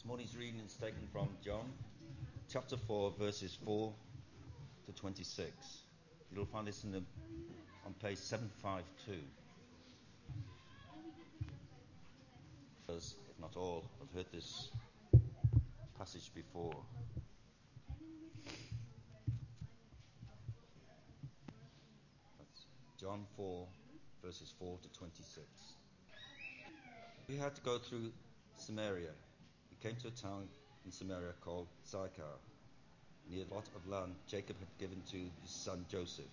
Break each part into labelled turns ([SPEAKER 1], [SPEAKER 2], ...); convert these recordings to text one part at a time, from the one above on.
[SPEAKER 1] This morning's reading is taken from John chapter 4, verses 4 to 26. You'll find this on page 752. As, if not all, have heard this passage before. That's John 4, verses 4 to 26. He had to go through Samaria. He came to a town in Samaria called Sychar, near a lot of land Jacob had given to his son Joseph.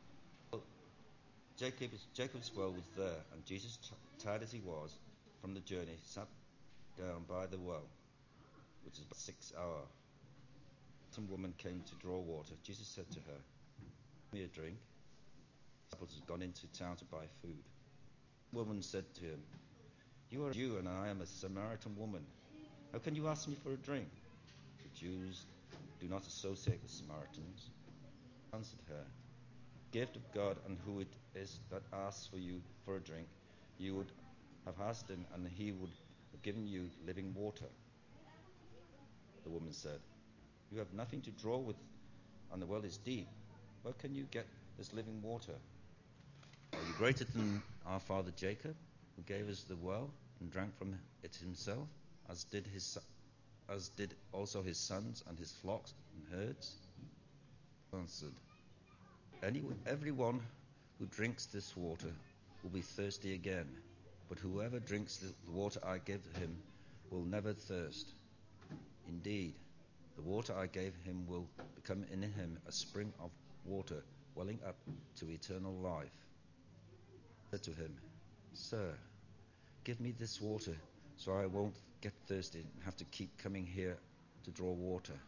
[SPEAKER 1] Jacob's well was there, and Jesus, tired as he was from the journey, sat down by the well, which is about 6 hours. Some woman came to draw water. Jesus said to her, "Give me a drink." The disciples had gone into town to buy food. The woman said to him, "You are a Jew, and I am a Samaritan woman. How can you ask me for a drink?" The Jews do not associate with Samaritans. He answered her, "Gift of God, and who it is that asks for you for a drink, you would have asked him, and he would have given you living water." The woman said, "You have nothing to draw with, and the well is deep. Where can you get this living water? Are you greater than our father Jacob, who gave us the well and drank from it himself, as did also his sons and his flocks and herds?" He answered, "Everyone who drinks this water will be thirsty again, but whoever drinks the water I give him will never thirst. Indeed, the water I gave him will become in him a spring of water welling up to eternal life." I said to him, "Sir, give me this water so I won't get thirsty and have to keep coming here to draw water."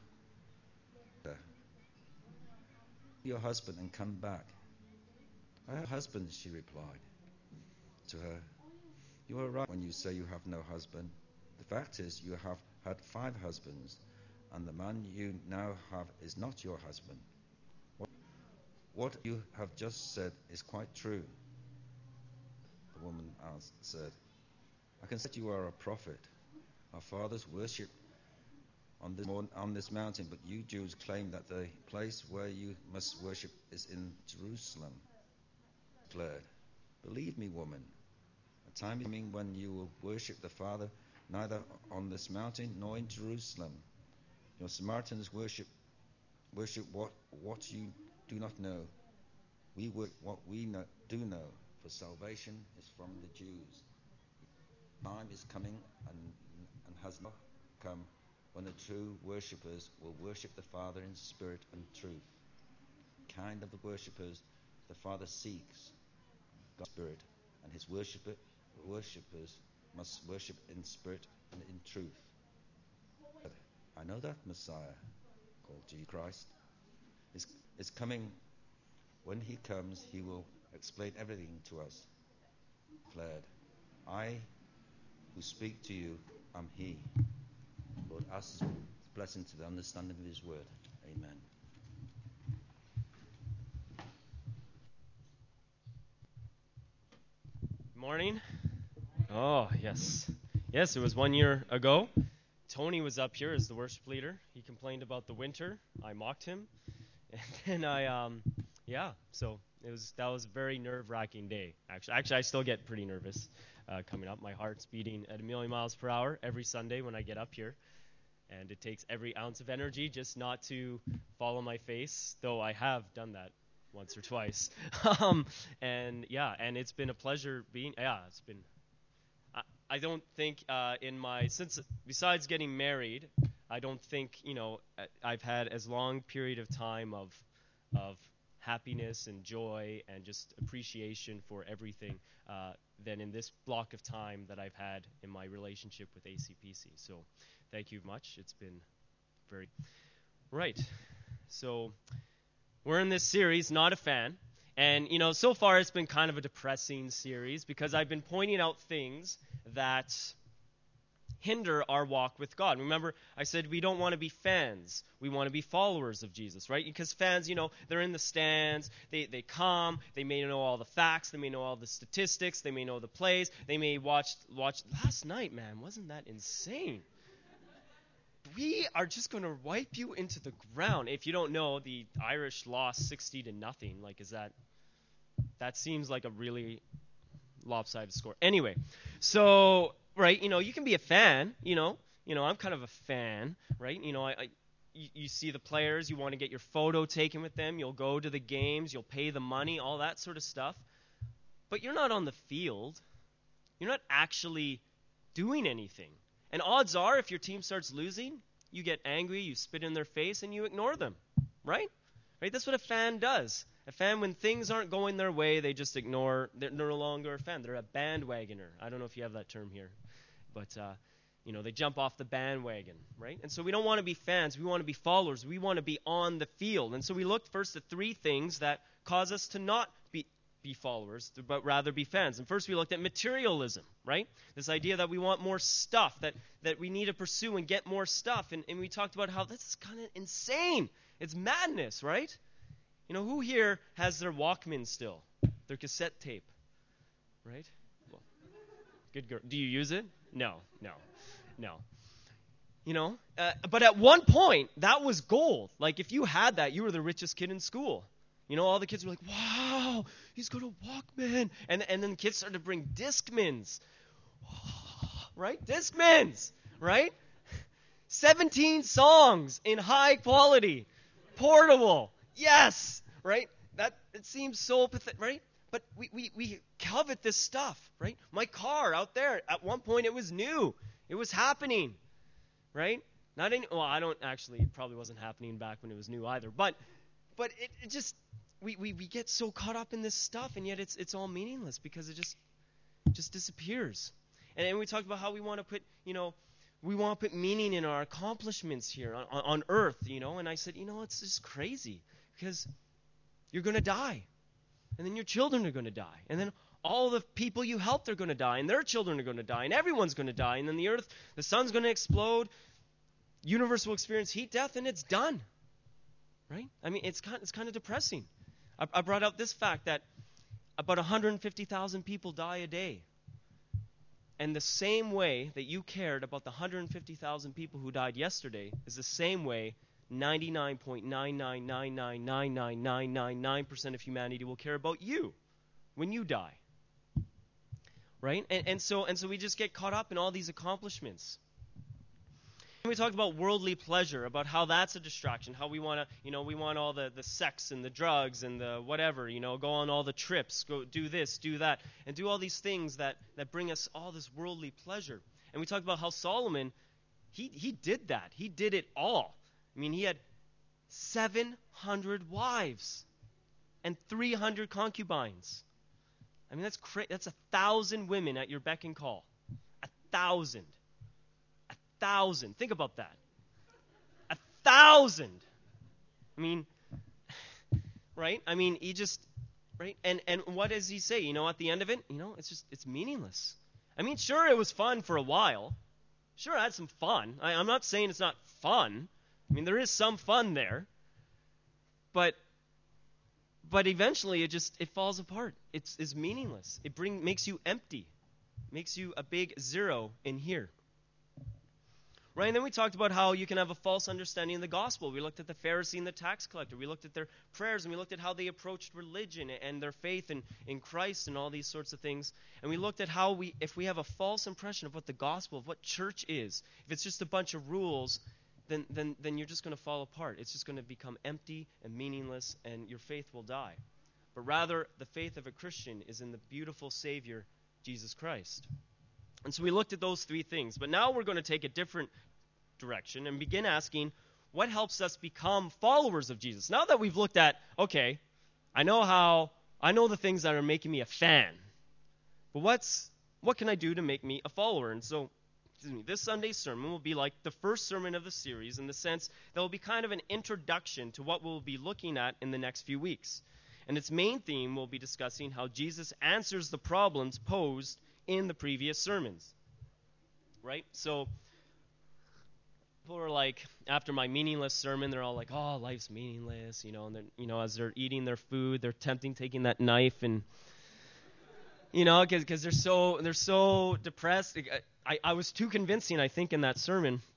[SPEAKER 1] "Your husband and come back." "I have a husband," she replied. To her, "You are right when you say you have no husband. The fact is, you have had 5 husbands, and the man you now have is not your husband. What you have just said is quite true." The woman said, "I can see that you are a prophet. Our fathers worshipped on this mountain, but you Jews claim that the place where you must worship is in Jerusalem." I declared, "Believe me, woman, a time is coming when you will worship the Father neither on this mountain nor in Jerusalem. Your Samaritans worship what you do not know. We work what we do know, for salvation is from the Jews. Time is coming and has not come when the true worshippers will worship the Father in spirit and truth. The kind of the worshippers the Father seeks, God's spirit, and his worshippers must worship in spirit and in truth." I know that Messiah, called Jesus Christ, is coming. When he comes, he will explain everything to us. I declared, "I who speak to you am he." Lord, ask his blessing to the understanding of his word. Amen.
[SPEAKER 2] Morning. Oh, yes. Yes, it was 1 year ago. Tony was up here as the worship leader. He complained about the winter. I mocked him. And then so that was a very nerve-wracking day. Actually, I still get pretty nervous coming up. My heart's beating at 1,000,000 miles per hour every Sunday when I get up here. And it takes every ounce of energy just not to fall on my face, though I have done that once or twice. And it's been a pleasure it's been. I don't think since besides getting married, I don't think I've had as long period of time of happiness and joy and just appreciation for everything than in this block of time that I've had in my relationship with ACPC. So thank you much. It's been very right. So we're in this series, Not a Fan. And, so far it's been kind of a depressing series because I've been pointing out things that hinder our walk with God. Remember, I said we don't want to be fans. We want to be followers of Jesus, right? Because fans, they're in the stands. They come. They may know all the facts. They may know all the statistics. They may know the plays. They may watch last night, man. Wasn't that insane? we are just going to wipe you into the ground. If you don't know, the Irish lost 60-0. Like, that seems like a really lopsided score. Anyway, so, right, you can be a fan, I'm kind of a fan, right? You see the players, you want to get your photo taken with them, you'll go to the games, you'll pay the money, all that sort of stuff. But you're not on the field. You're not actually doing anything. And odds are, if your team starts losing, you get angry, you spit in their face, and you ignore them, right? Right? That's what a fan does. A fan, when things aren't going their way, they just ignore. They're no longer a fan. They're a bandwagoner. I don't know if you have that term here, but they jump off the bandwagon, right? And so we don't want to be fans. We want to be followers. We want to be on the field. And so we looked first at three things that cause us to not be followers, but rather be fans. And first we looked at materialism, right? This idea that we want more stuff, that we need to pursue and get more stuff. And we talked about how this is kind of insane. It's madness, right? Who here has their Walkman still? Their cassette tape, right? Well, good girl. Do you use it? No. But at one point, that was gold. Like, if you had that, you were the richest kid in school. All the kids were like, wow, he's got a Walkman. And then the kids started to bring Discmans. Right? Discmans, right? 17 songs in high quality. Portable. Yes, right? It seems so pathetic, right? But we covet this stuff, right? My car out there, at one point it was new. It was happening, right? I don't actually, it probably wasn't happening back when it was new either. But it just, we get so caught up in this stuff, and yet it's all meaningless because it just disappears. And we talked about how we want to put, we want to put meaning in our accomplishments here on earth, and I said, it's just crazy because you're going to die, and then your children are going to die, and then all the people you helped are going to die, and their children are going to die, and everyone's going to die, and then the sun's going to explode, universe will experience heat death, and it's done. Right? I mean, it's kind of depressing. I brought out this fact that about 150,000 people die a day. And the same way that you cared about the 150,000 people who died yesterday is the same way 99.999999999% of humanity will care about you when you die. Right? And so we just get caught up in all these accomplishments. We talked about worldly pleasure, about how that's a distraction, how we want to, we want all the sex and the drugs and the whatever, go on all the trips, go do this, do that, and do all these things that bring us all this worldly pleasure. And we talked about how Solomon, he did that. He did it all. I mean, he had 700 wives and 300 concubines. I mean, that's 1,000 women at your beck and call. 1,000. 1,000. Think about that. 1,000. I mean, right? I mean, he just, right? And what does he say? At the end of it, it's meaningless. I mean, sure, it was fun for a while. Sure, I had some fun. I'm not saying it's not fun. I mean, there is some fun there. But eventually, it falls apart. It's meaningless. It makes you empty. Makes you a big zero in here. Right? And then we talked about how you can have a false understanding of the gospel. We looked at the Pharisee and the tax collector. We looked at their prayers, and we looked at how they approached religion and their faith in Christ and all these sorts of things. And we looked at how if we have a false impression of what the gospel, of what church is, if it's just a bunch of rules, then you're just going to fall apart. It's just going to become empty and meaningless, and your faith will die. But rather, the faith of a Christian is in the beautiful Savior, Jesus Christ. And so we looked at those three things. But now we're going to take a different direction and begin asking, what helps us become followers of Jesus? Now that we've looked at, okay, I know the things that are making me a fan, but what can I do to make me a follower? And so, this Sunday's sermon will be like the first sermon of the series in the sense that will be kind of an introduction to what we'll be looking at in the next few weeks. And its main theme will be discussing how Jesus answers the problems posed in the previous sermons. Right? So, people are like, after my meaningless sermon, they're all like, oh, life's meaningless, and then, as they're eating their food, they're taking that knife and, because they're so depressed. I was too convincing, I think, in that sermon.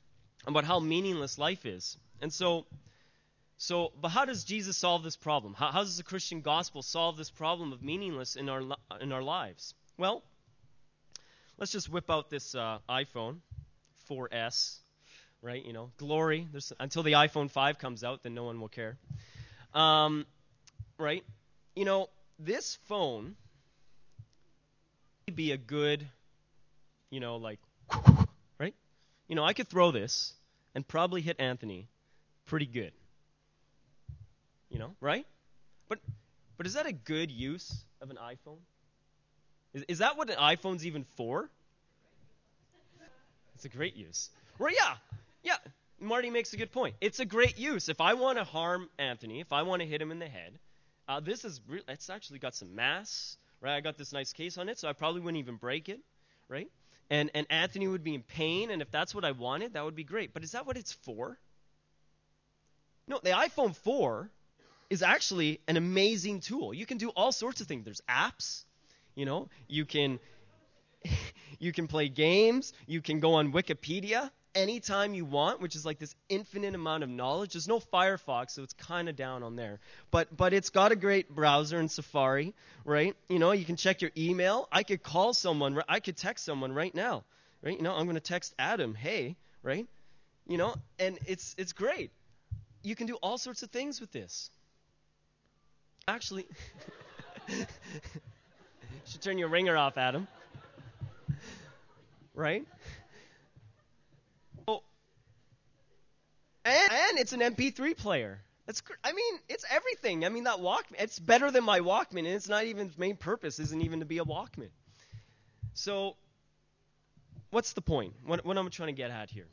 [SPEAKER 2] about how meaningless life is. And but how does Jesus solve this problem? How does the Christian gospel solve this problem of meaningless in our lives? Well, let's just whip out this iPhone 4S, right? Glory. Until the iPhone 5 comes out, then no one will care. Right? This phone would be a good, like, right? I could throw this and probably hit Anthony pretty good. Right? But is that a good use of an iPhone? Is that what an iPhone's even for? It's a great use. Well, yeah. Marty makes a good point. It's a great use. If I want to harm Anthony, if I want to hit him in the head, it's actually got some mass, right? I got this nice case on it, so I probably wouldn't even break it, right? And Anthony would be in pain, and if that's what I wanted, that would be great. But is that what it's for? No, the iPhone 4 is actually an amazing tool. You can do all sorts of things. There's apps, you can play games, you can go on Wikipedia anytime you want, which is like this infinite amount of knowledge. There's no Firefox, so it's kind of down on there. But it's got a great browser in Safari, right? You can check your email. I could call someone, I could text someone right now, right? I'm going to text Adam, hey, right? And it's great. You can do all sorts of things with this. Actually, you should turn your ringer off, Adam. Right? Oh, and it's an MP3 player. It's everything. That Walkman, it's better than my Walkman, and it's not even, its main purpose isn't even to be a Walkman. So, what's the point? What I'm trying to get at here?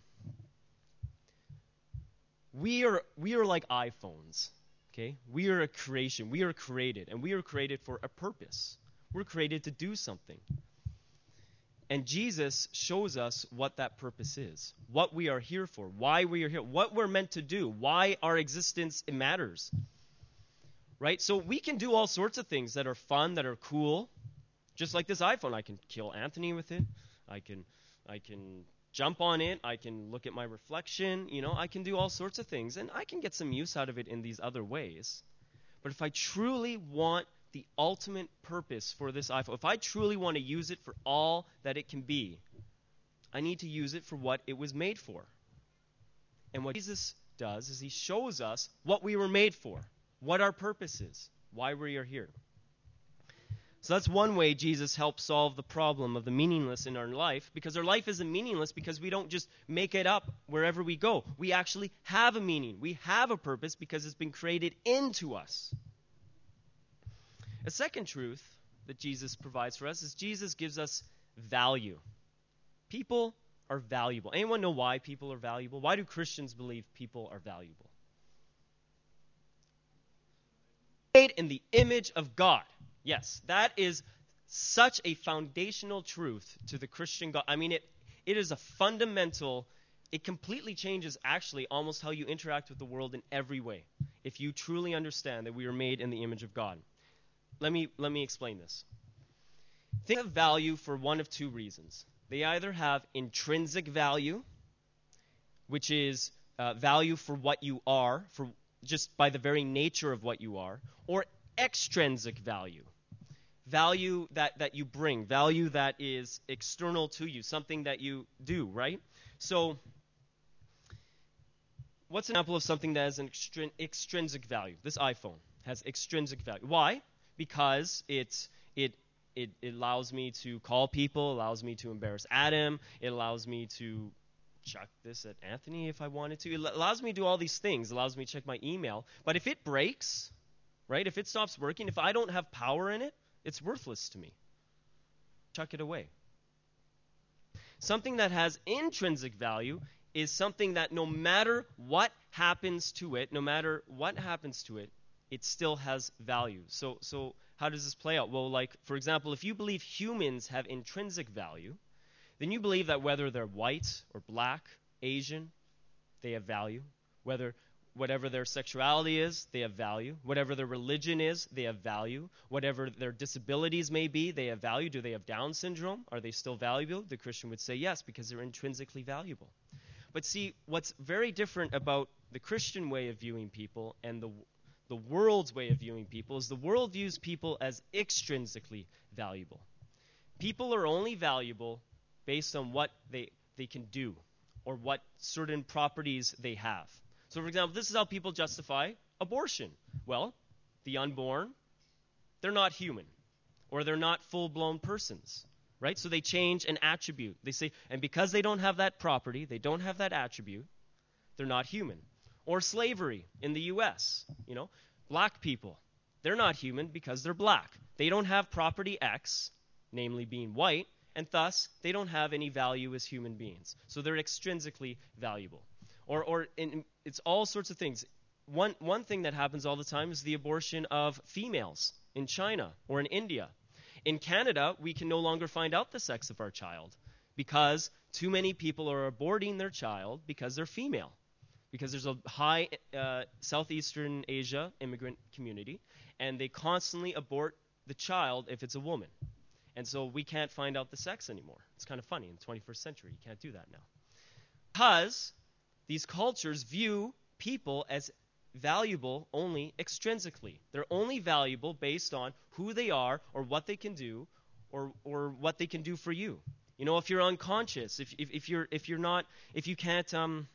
[SPEAKER 2] We are like iPhones. Okay? We are a creation. We are created, and we are created for a purpose. We're created to do something. And Jesus shows us what that purpose is, what we are here for, why we are here, what we're meant to do, why our existence matters. Right? So we can do all sorts of things that are fun, that are cool. Just like this iPhone, I can kill Anthony with it. I can jump on it. I can look at my reflection. I can do all sorts of things, and I can get some use out of it in these other ways. But if I truly want the ultimate purpose for this iPhone, if I truly want to use it for all that it can be, I need to use it for what it was made for. And what Jesus does is he shows us what we were made for, what our purpose is, why we are here. So that's one way Jesus helps solve the problem of the meaningless in our life, because our life isn't meaningless because we don't just make it up wherever we go. We actually have a meaning. We have a purpose because it's been created into us. A second truth that Jesus provides for us is Jesus gives us value. People are valuable. Anyone know why people are valuable? Why do Christians believe people are valuable? Made in the image of God. Yes, that is such a foundational truth to the Christian God. It is a fundamental, it completely changes actually almost how you interact with the world in every way, if you truly understand that we are made in the image of God. Let me explain this. Things have value for one of two reasons. They either have intrinsic value, which is value for what you are, for just by the very nature of what you are, or extrinsic value. Value that you bring, value that is external to you, something that you do, right? So, what's an example of something that has an extrinsic value? This iPhone has extrinsic value. Why? Because it allows me to call people, allows me to embarrass Adam, it allows me to chuck this at Anthony if I wanted to. It allows me to do all these things, it allows me to check my email. But if it breaks, right, if it stops working, if I don't have power in it, it's worthless to me. Chuck it away. Something that has intrinsic value is something that no matter what happens to it, it still has value. So how does this play out? Well, like, for example, if you believe humans have intrinsic value, then you believe that whether they're white or black, Asian, they have value. Whatever their sexuality is, they have value. Whatever their religion is, they have value. Whatever their disabilities may be, they have value. Do they have Down syndrome? Are they still valuable? The Christian would say yes, because they're intrinsically valuable. But see, what's very different about the Christian way of viewing people and the world's way of viewing people is the world views people as extrinsically valuable. People are only valuable based on what they can do or what certain properties they have. So, for example, this is how people justify abortion. Well, the unborn, they're not human, or they're not full-blown persons, right? So they change an attribute. They say, and because they don't have that property, they don't have that attribute, they're not human. Or slavery in the U.S., black people, they're not human because they're black. They don't have property X, namely being white, and thus they don't have any value as human beings. So they're extrinsically valuable. It's all sorts of things. One thing that happens all the time is the abortion of females in China or in India. In Canada, we can no longer find out the sex of our child because too many people are aborting their child because they're female. Because there's a high Southeastern Asia immigrant community, and they constantly abort the child if it's a woman. And so we can't find out the sex anymore. It's kind of funny. In the 21st century, you can't do that now. Because these cultures view people as valuable only extrinsically. They're only valuable based on who they are or what they can do or what they can do for you. If you're unconscious, if you can't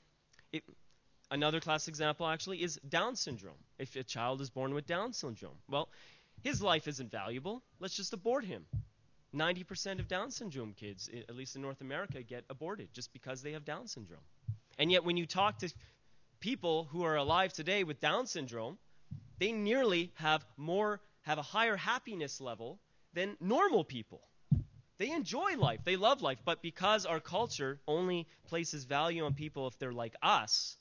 [SPEAKER 2] another classic example actually is Down syndrome. If a child is born with Down syndrome, well, his life isn't valuable. Let's just abort him. 90% of Down syndrome kids, at least in North America, get aborted just because they have Down syndrome. And yet when you talk to people who are alive today with Down syndrome, they nearly have a higher happiness level than normal people. They enjoy life. They love life. But because our culture only places value on people if they're like us,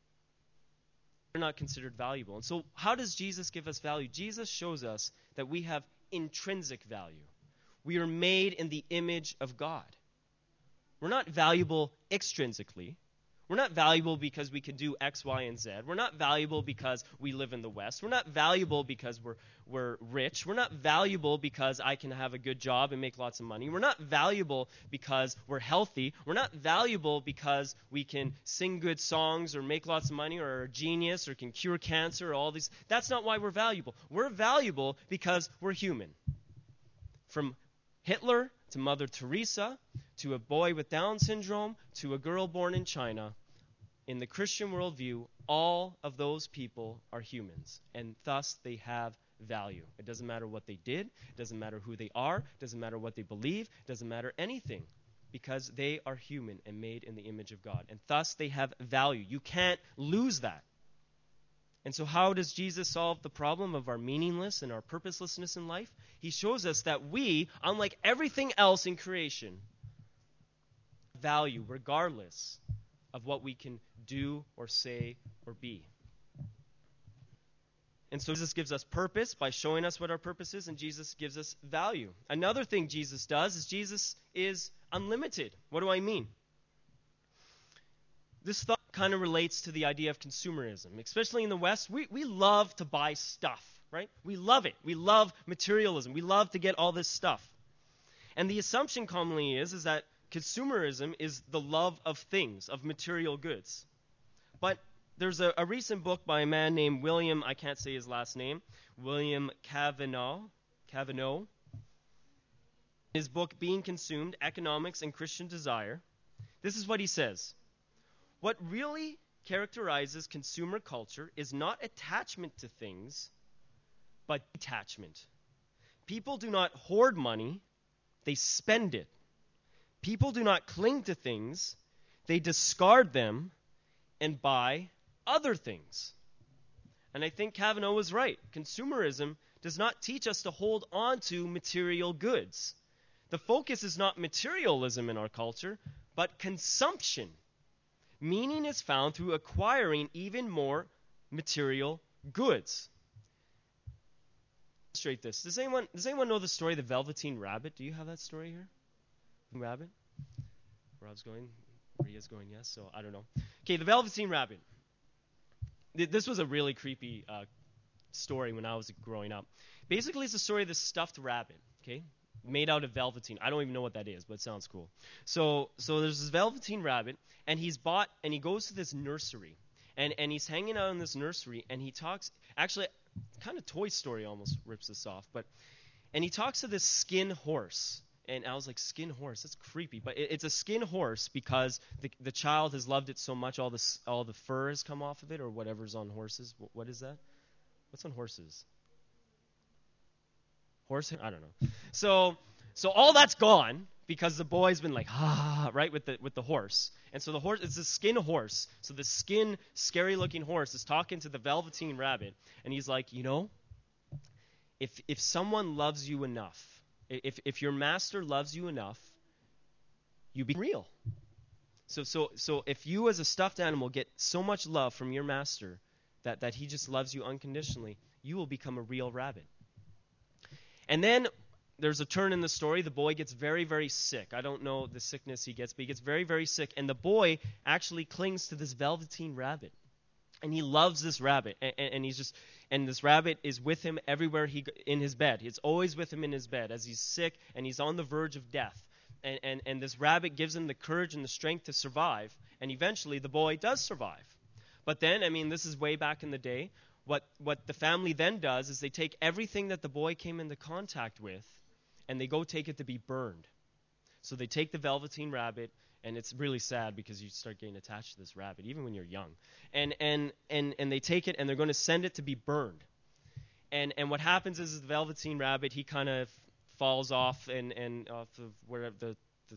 [SPEAKER 2] they're not considered valuable. And so how does Jesus give us value? Jesus shows us that we have intrinsic value. We are made in the image of God. We're not valuable extrinsically. We're not valuable because we can do X, Y, and Z. We're not valuable because we live in the West. We're not valuable because we're rich. We're not valuable because I can have a good job and make lots of money. We're not valuable because we're healthy. We're not valuable because we can sing good songs or make lots of money or are a genius or can cure cancer or all these. That's not why we're valuable. We're valuable because we're human. From Hitler to Mother Teresa to a boy with Down syndrome to a girl born in China, in the Christian worldview, all of those people are humans, and thus they have value. It doesn't matter what they did, it doesn't matter who they are, it doesn't matter what they believe, it doesn't matter anything, because they are human and made in the image of God, and thus they have value. You can't lose that. And so how does Jesus solve the problem of our meaningless and our purposelessness in life? He shows us that we, unlike everything else in creation, value regardless of what we can do or say or be. And so Jesus gives us purpose by showing us what our purpose is, and Jesus gives us value. Another thing Jesus does is Jesus is unlimited. What do I mean? This thought kind of relates to the idea of consumerism. Especially in the West, we love to buy stuff, right? We love it. We love materialism. We love to get all this stuff. And the assumption commonly is that consumerism is the love of things, of material goods. But there's a recent book by a man named William, I can't say his last name, William Cavanaugh. His book, Being Consumed, Economics and Christian Desire. This is what he says. What really characterizes consumer culture is not attachment to things, but detachment. People do not hoard money, they spend it. People do not cling to things, they discard them and buy other things. And I think Cavanaugh was right. Consumerism does not teach us to hold on to material goods. The focus is not materialism in our culture, but consumption. Meaning is found through acquiring even more material goods. Illustrate this. Does anyone know the story of the Velveteen Rabbit? Do you have that story here? Rabbit? Rob's going. Ria's going yes, so I don't know. Okay, the Velveteen Rabbit. This was a really creepy story when I was growing up. Basically, it's the story of this stuffed rabbit. Okay, made out of velveteen. I don't even know what that is, but it sounds cool. So there's this velveteen rabbit, and he goes to this nursery, and he's hanging out in this nursery, and he talks. Actually, kind of Toy Story almost rips this off, and he talks to this skin horse. And I was like, skin horse? That's creepy. But it's a skin horse because the child has loved it so much, all the fur has come off of it, or whatever's on horses. What is that? What's on horses? Horse? I don't know. So all that's gone because the boy's been like, right, with the horse. And so the horse, it's a skin horse. So the skin, scary-looking horse is talking to the velveteen rabbit, and he's like, if someone loves you enough, if your master loves you enough, you become real. So if you as a stuffed animal get so much love from your master that he just loves you unconditionally, you will become a real rabbit. And then there's a turn in the story. The boy gets very, very sick. I don't know the sickness he gets, but he gets very, very sick. And the boy actually clings to this velveteen rabbit. And he loves this rabbit, and this rabbit is with him everywhere in his bed. It's always with him in his bed as he's sick and he's on the verge of death. And this rabbit gives him the courage and the strength to survive. And eventually the boy does survive. But then, this is way back in the day. What the family then does is they take everything that the boy came into contact with, and they go take it to be burned. So they take the velveteen rabbit. And it's really sad because you start getting attached to this rabbit, even when you're young. And they take it, and they're going to send it to be burned. And what happens is the velveteen rabbit, he kind of falls off and off of where the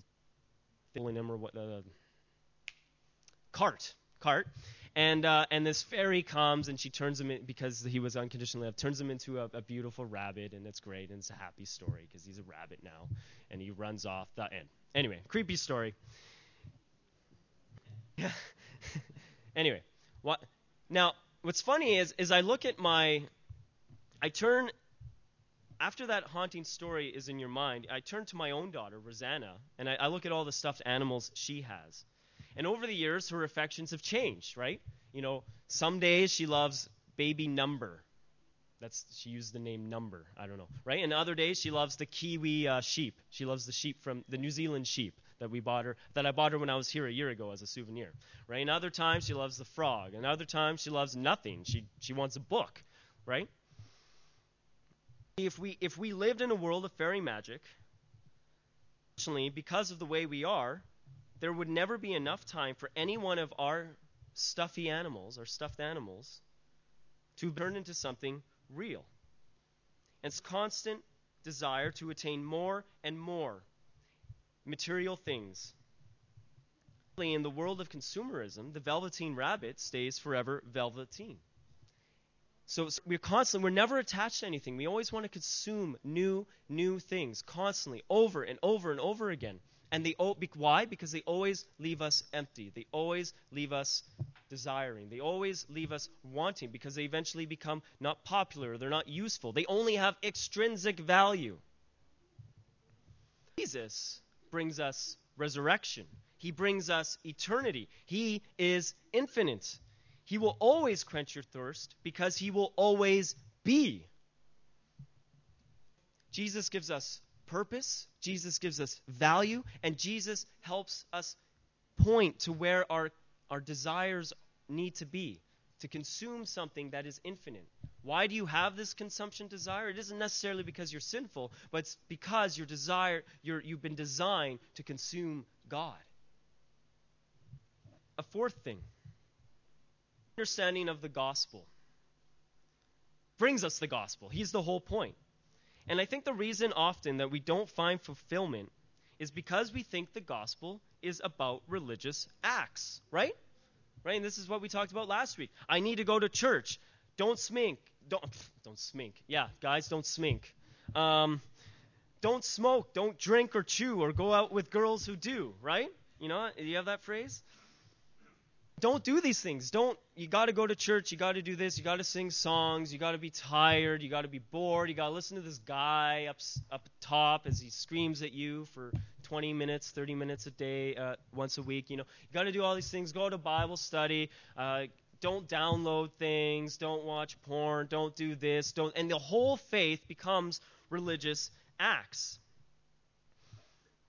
[SPEAKER 2] cart. And this fairy comes, and she turns him in, because he was unconditionally loved, turns him into a beautiful rabbit, and it's great, and it's a happy story because he's a rabbit now, and he runs off. The end. Anyway, creepy story. Anyway, what's funny is I look at after that haunting story is in your mind, I turn to my own daughter, Rosanna, and I look at all the stuffed animals she has. And over the years, her affections have changed, right? Some days she loves baby Number. She used the name Number. I don't know, right? And other days she loves the Kiwi sheep. She loves the sheep from the New Zealand sheep that I bought her when I was here a year ago as a souvenir, right? And other times she loves the frog. And other times she loves nothing. She wants a book, right? If we lived in a world of fairy magic, unfortunately, because of the way we are, there would never be enough time for any one of our stuffed animals, to turn into something real. And it's constant desire to attain more and more material things. In the world of consumerism, the velveteen rabbit stays forever velveteen. So we're never attached to anything. We always want to consume new things constantly, over and over and over again. And why? Because they always leave us empty. They always leave us desiring. They always leave us wanting, because they eventually become not popular. They're not useful. They only have extrinsic value. Jesus brings us resurrection. He brings us eternity. He is infinite. He will always quench your thirst because he will always be. Jesus gives us purpose. Jesus gives us value. And Jesus helps us point to where our desires need to be, to consume something that is infinite. Why do you have this consumption desire? It isn't necessarily because you're sinful, but it's because you've been designed to consume God. A fourth thing, understanding of the gospel brings us the gospel. He's the whole point. And I think the reason often that we don't find fulfillment is because we think the gospel is about religious acts, right? Right? And this is what we talked about last week. I need to go to church. Don't smink. Don't smink. Yeah, guys, don't smink. Don't smoke. Don't drink or chew or go out with girls who do, right? You have that phrase? Don't do these things. You got to go to church. You got to do this. You got to sing songs. You got to be tired. You got to be bored. You got to listen to this guy up top as he screams at you for 20 minutes, 30 minutes a day, once a week. You got to do all these things. Go to Bible study. Don't download things. Don't watch porn. Don't do this. And the whole faith becomes religious acts.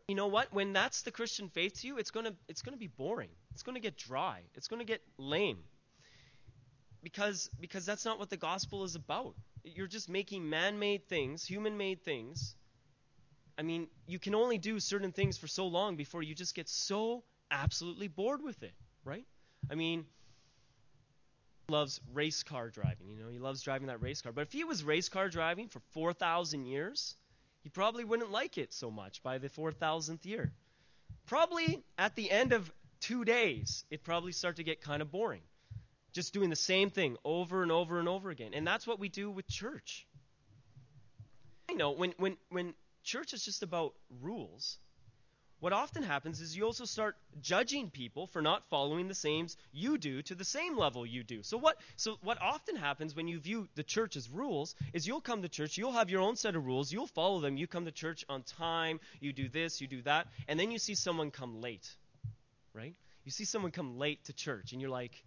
[SPEAKER 2] You know what? When that's the Christian faith to you, it's going to be boring. It's going to get dry. It's going to get lame. Because that's not what the gospel is about. You're just making man-made things, human-made things. I mean, you can only do certain things for so long before you just get so absolutely bored with it, right? I mean, he loves race car driving, he loves driving that race car. But if he was race car driving for 4,000 years, he probably wouldn't like it so much by the 4,000th year. Probably at the end of 2 days, it'd probably start to get kind of boring. Just doing the same thing over and over and over again. And that's what we do with church. I know when church is just about rules, what often happens is you also start judging people for not following the same you do to the same level you do. So what often happens when you view the church as rules is you'll come to church, you'll have your own set of rules, you'll follow them, you come to church on time, you do this, you do that, and then you see someone come late, right? You see someone come late to church, and you're like,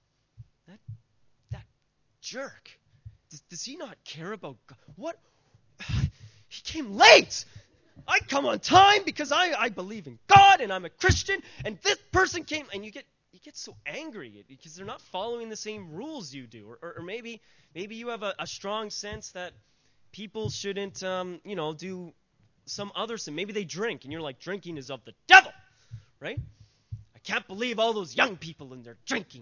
[SPEAKER 2] that jerk, does he not care about God? What? He came late. I come on time because I believe in God and I'm a Christian, and this person came, and you get so angry because they're not following the same rules you do, or maybe you have a strong sense that people shouldn't do some other sin. Maybe they drink, and you're like, drinking is of the devil, right? I can't believe all those young people and they're drinking,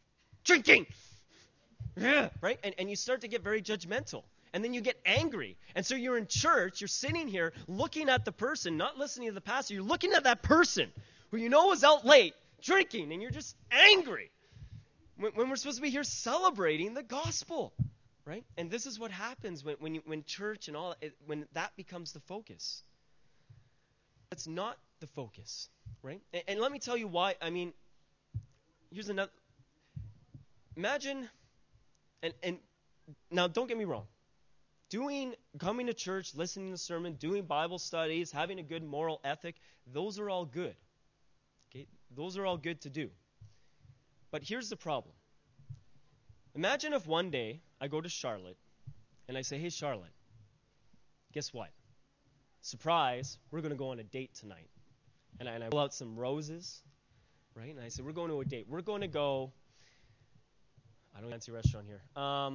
[SPEAKER 2] yeah, right? And you start to get very judgmental. And then you get angry. And so you're in church, you're sitting here looking at the person, not listening to the pastor. You're looking at that person who you know is out late, drinking, and you're just angry. When we're supposed to be here celebrating the gospel, right? And this is what happens when church and all, when that becomes the focus. That's not the focus, right? And let me tell you why. I mean, here's another. Imagine, and now don't get me wrong. Coming to church, listening to the sermon, doing Bible studies, having a good moral ethic, those are all good. Okay? Those are all good to do. But here's the problem. Imagine if one day I go to Charlotte and I say, hey, Charlotte, guess what? Surprise, we're going to go on a date tonight. And I pull out some roses, right? And I say, we're going to a date. We're going to go, I don't fancy restaurant here.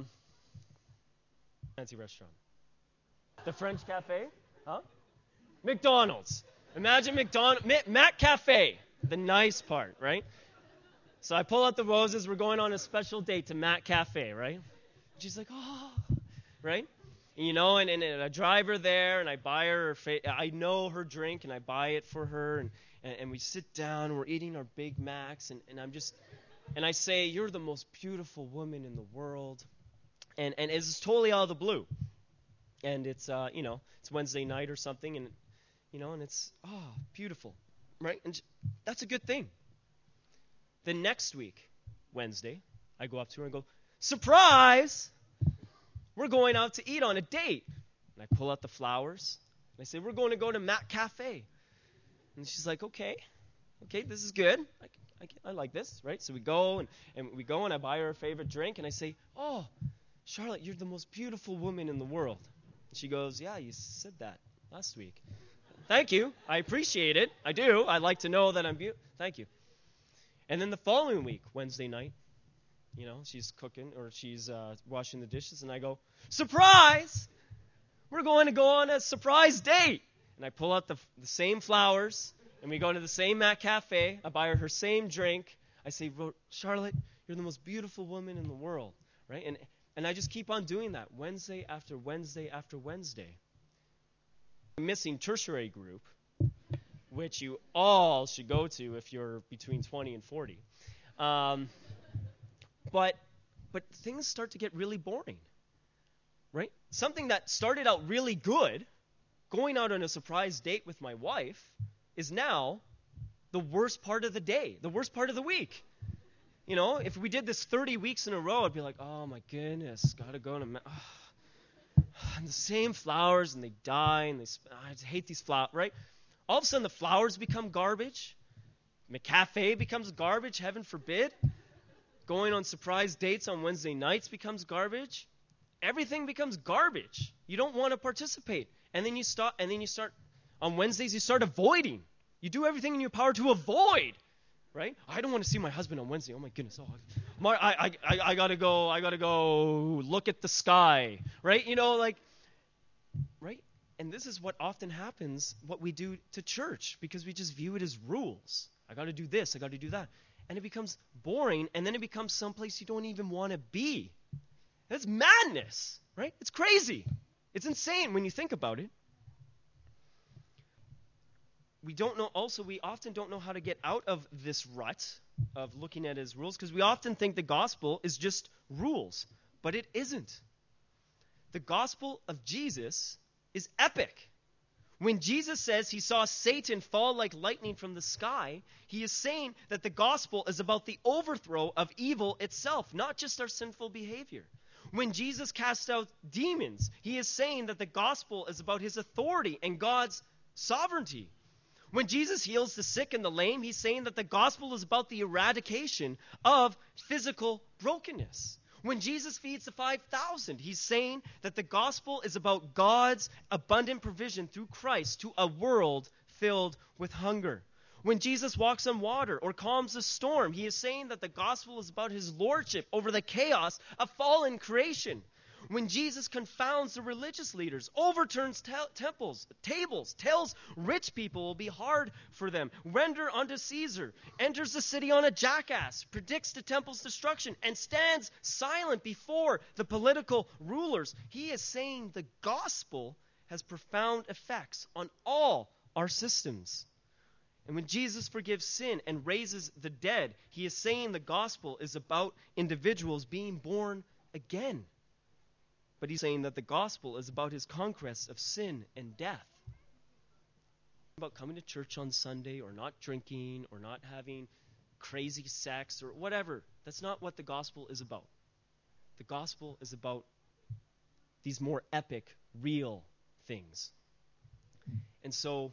[SPEAKER 2] Fancy restaurant. The French Cafe? Huh? McDonald's. Imagine McDonald's. Mac Cafe. The nice part, right? So I pull out the roses. We're going on a special date to Mac Cafe, right? She's like, oh, right? And I drive her there, and I buy her, I know her drink, and I buy it for her, and we sit down, and we're eating our Big Macs, and I say, you're the most beautiful woman in the world. And it's totally out of the blue. And it's, it's Wednesday night or something, and, and it's, beautiful, right? And that's a good thing. The next week, Wednesday, I go up to her and go, surprise! We're going out to eat on a date. And I pull out the flowers, and I say, we're going to go to Mac Cafe. And she's like, okay, this is good. I like this, right? So we go, and I buy her a favorite drink, and I say, oh, Charlotte, you're the most beautiful woman in the world. And she goes, yeah, you said that last week. Thank you. I appreciate it. I do. I like to know that I'm beautiful. Thank you. And then the following week, Wednesday night, she's cooking or she's washing the dishes, and I go, surprise! We're going to go on a surprise date. And I pull out the same flowers, and we go to the same Mac Cafe. I buy her same drink. I say, Charlotte, you're the most beautiful woman in the world, right? And I just keep on doing that Wednesday after Wednesday after Wednesday. The missing tertiary group, which you all should go to if you're between 20 and 40. But things start to get really boring, right? Something that started out really good, going out on a surprise date with my wife, is now the worst part of the day, the worst part of the week. If we did this 30 weeks in a row, I'd be like, oh my goodness, gotta go to and the same flowers, and they die, and I hate these flowers, right? All of a sudden, the flowers become garbage. McCafe becomes garbage, heaven forbid. Going on surprise dates on Wednesday nights becomes garbage. Everything becomes garbage. You don't want to participate. And then you start, On Wednesdays, you start avoiding. You do everything in your power to avoid, right? I don't want to see my husband on Wednesday. Oh my goodness. Oh, I gotta go. I gotta go look at the sky, right? Right? And this is what often happens, what we do to church, because we just view it as rules. I got to do this, I got to do that. And it becomes boring, and then it becomes someplace you don't even want to be. That's madness, right? It's crazy. It's insane when you think about it. We often don't know how to get out of this rut of looking at his rules, because we often think the gospel is just rules, but it isn't. The gospel of Jesus is epic. When Jesus says he saw Satan fall like lightning from the sky, he is saying that the gospel is about the overthrow of evil itself, not just our sinful behavior. When Jesus cast out demons, he is saying that the gospel is about his authority and God's sovereignty. When Jesus heals the sick and the lame, he's saying that the gospel is about the eradication of physical brokenness. When Jesus feeds the 5,000, he's saying that the gospel is about God's abundant provision through Christ to a world filled with hunger. When Jesus walks on water or calms a storm, he is saying that the gospel is about his lordship over the chaos of fallen creation. When Jesus confounds the religious leaders, overturns tables, tells rich people will be hard for them, render unto Caesar, enters the city on a jackass, predicts the temple's destruction, and stands silent before the political rulers, he is saying the gospel has profound effects on all our systems. And when Jesus forgives sin and raises the dead, he is saying the gospel is about individuals being born again. But he's saying that the gospel is about his conquest of sin and death. About coming to church on Sunday or not drinking or not having crazy sex or whatever. That's not what the gospel is about. The gospel is about these more epic, real things. And so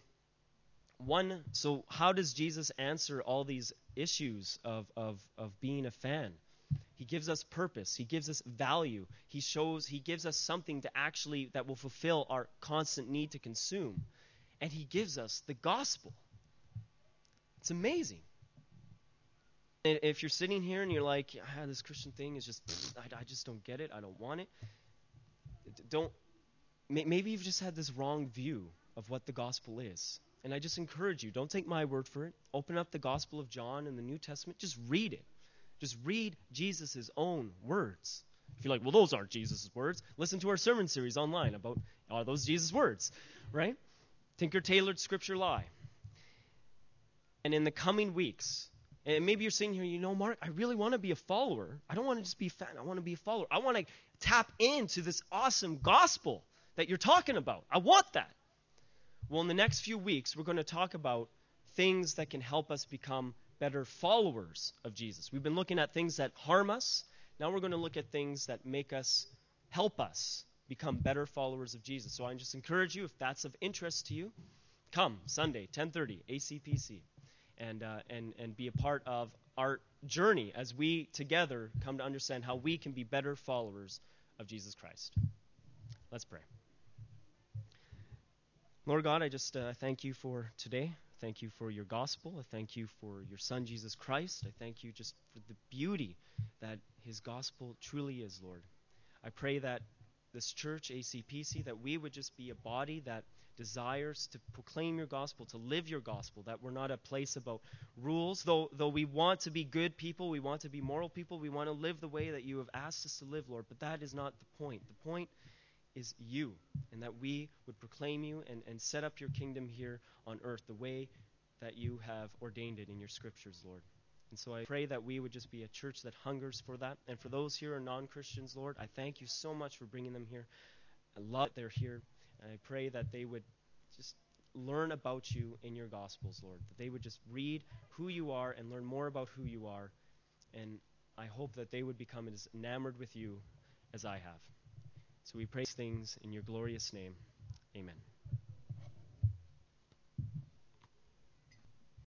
[SPEAKER 2] how does Jesus answer all these issues of being a fan? He gives us purpose. He gives us value. He gives us something that will fulfill our constant need to consume. And he gives us the gospel. It's amazing. And if you're sitting here and you're like, this Christian thing is just, I just don't get it. I don't want it. Maybe you've just had this wrong view of what the gospel is. And I just encourage you, don't take my word for it. Open up the Gospel of John in the New Testament. Just read it. Just read Jesus' own words. If you're like, well, those aren't Jesus' words, listen to our sermon series online about, are those Jesus' words, right? Tinker-tailored scripture lie. And in the coming weeks, and maybe you're sitting here, Mark, I really want to be a follower. I don't want to just be a fan. I want to be a follower. I want to tap into this awesome gospel that you're talking about. I want that. Well, in the next few weeks, we're going to talk about things that can help us become better followers of Jesus. We've been looking at things that harm us. Now we're going to look at things that help us become better followers of Jesus. So I just encourage you, if that's of interest to you, come Sunday, 10:30, ACPC, and be a part of our journey as we together come to understand how we can be better followers of Jesus Christ. Let's pray. Lord God, I just thank you for today. Thank you for your gospel. I thank you for your Son, Jesus Christ. I thank you just for the beauty that his gospel truly is, Lord. I pray that this church, ACPC, that we would just be a body that desires to proclaim your gospel, to live your gospel, that we're not a place about rules. Though we want to be good people, we want to be moral people, we want to live the way that you have asked us to live, Lord. But that is not the point. The point is you, and that we would proclaim you and set up your kingdom here on earth the way that you have ordained it in your scriptures, Lord. And so I pray that we would just be a church that hungers for that. And for those here who are non-Christians, Lord, I thank you so much for bringing them here. I love that they're here. And I pray that they would just learn about you in your gospels, Lord. That they would just read who you are and learn more about who you are. And I hope that they would become as enamored with you as I have. So we pray these things in your glorious name. Amen.